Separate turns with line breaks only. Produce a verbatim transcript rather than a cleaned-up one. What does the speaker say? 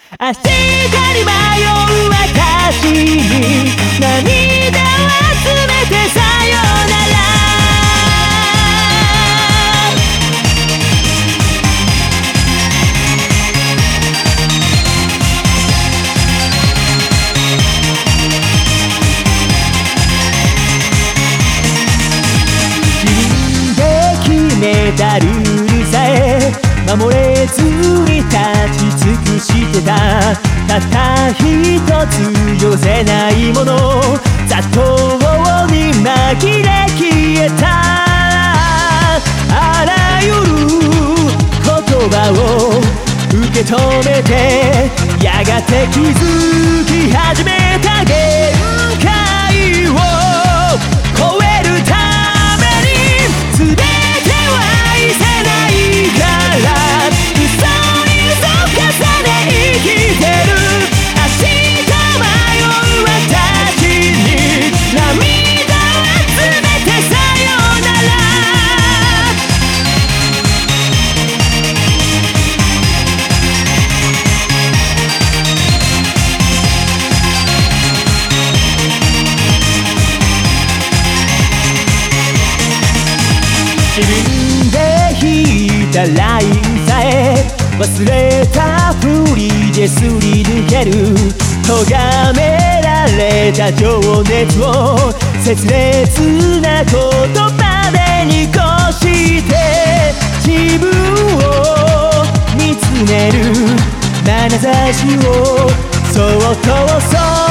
明日に迷う私に涙を集めてさよなら。自分で決めたルールさえ守れずに立ち尽くしてた。たった一つ寄せないもの、雑踏に紛れ消えた。あらゆる言葉を受け止めて、やがて気づき始めた限界を超えるために、全ては愛せないから嘘に嘘重ね生きてる。明日迷う私に涙を集めてさよなら。自分で引いたラインさえ忘れたふりですり抜ける。咎められた情熱を切烈な言葉で濁して、自分を見つめる眼差しをそっとそっと